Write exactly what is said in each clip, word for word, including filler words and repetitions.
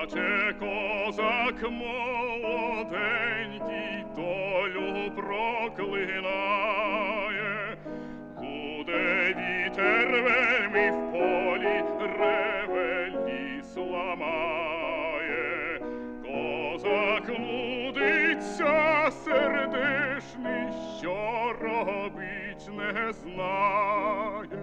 Плаче козак молоденький, долю проклинає. Гуде вітер вельми в полі, реве ліс ламає. Козак нудиться сердешний, що робить не знає.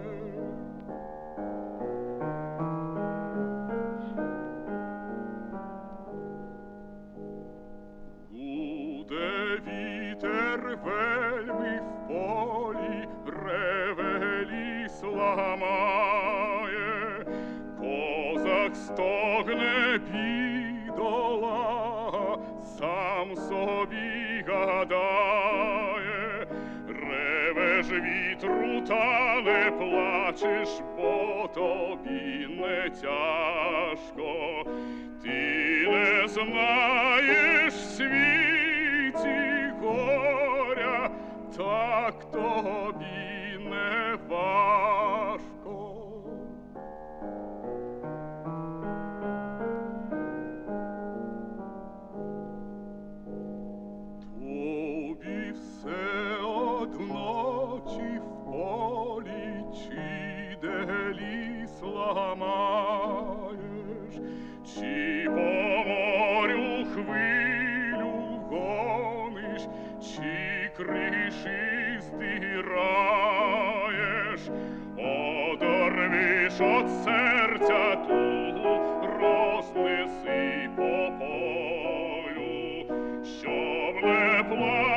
Гуде вітер вельми в полі, реве ліс ламає. Козак стогне бідолага, сам собі гадає. Ревеш вітру, та не плачеш, бо тобі не тяжко. Ти не знаєш в світі горя, так тобі не важко. Тобі все одно, чи в полі, чи де ліс ламаєш, чи по морю хвилю гониш, чи криші здираєш. Одорвиш от серця тугу, рознеси по полю, щоб не плакати.